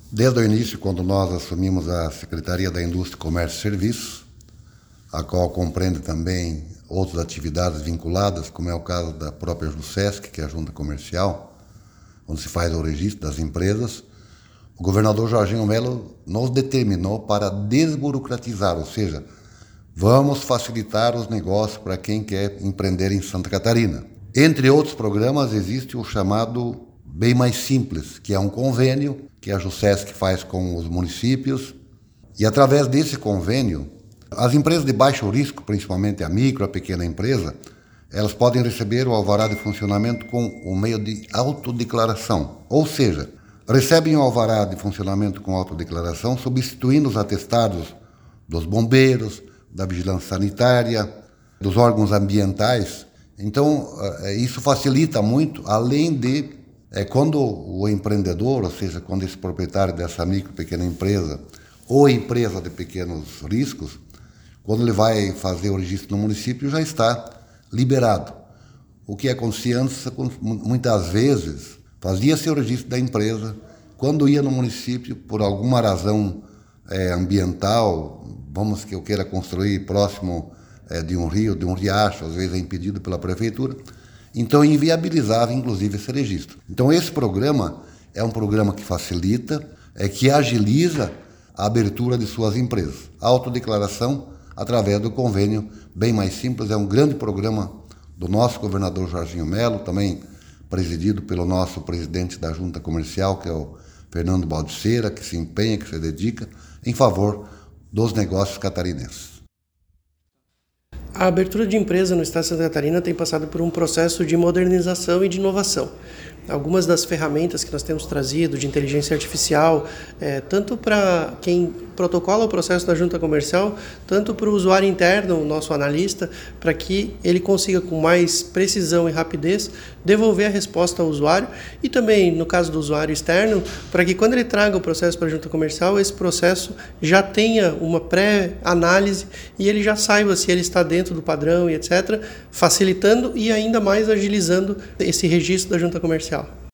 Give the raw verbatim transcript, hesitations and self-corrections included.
Desde o início, quando nós assumimos a Secretaria da Indústria, Comércio e Serviços, a qual compreende também outras atividades vinculadas, como é o caso da própria JUSESC, que é a Junta Comercial, onde se faz o registro das empresas, o governador Jorginho Melo nos determinou para desburocratizar, ou seja, vamos facilitar os negócios para quem quer empreender em Santa Catarina. Entre outros programas, existe o chamado Bem Mais Simples, que é um convênio que a JUSESC faz com os municípios, e através desse convênio, as empresas de baixo risco, principalmente a micro, a pequena empresa, elas podem receber o alvará de funcionamento com o meio de autodeclaração, ou seja, recebem o alvará de funcionamento com autodeclaração, substituindo os atestados dos bombeiros, da vigilância sanitária, dos órgãos ambientais. Então, isso facilita muito, além de, é, quando o empreendedor, ou seja, quando esse proprietário dessa micro, pequena empresa, ou empresa de pequenos riscos, quando ele vai fazer o registro no município, já está liberado. O que acontecia antes, muitas vezes, fazia-se o registro da empresa, quando ia no município, por alguma razão é, ambiental, vamos que eu queira construir próximo é, de um rio, de um riacho, às vezes é impedido pela prefeitura, então inviabilizava, inclusive, esse registro. Então, esse programa é um programa que facilita, é, que agiliza a abertura de suas empresas. A autodeclaração, através do convênio Bem Mais Simples, é um grande programa do nosso governador Jorginho Melo, também presidido pelo nosso presidente da Junta Comercial, que é o Fernando Baldiceira, que se empenha, que se dedica em favor dos negócios catarinenses. A abertura de empresa no estado de Santa Catarina tem passado por um processo de modernização e de inovação. Algumas das ferramentas que nós temos trazido de inteligência artificial, é, tanto para quem protocola o processo da junta comercial, tanto para o usuário interno, o nosso analista, para que ele consiga com mais precisão e rapidez devolver a resposta ao usuário, e também, no caso do usuário externo, para que quando ele traga o processo para a junta comercial, esse processo já tenha uma pré-análise e ele já saiba se ele está dentro do padrão e etcétera, facilitando e ainda mais agilizando esse registro da junta comercial.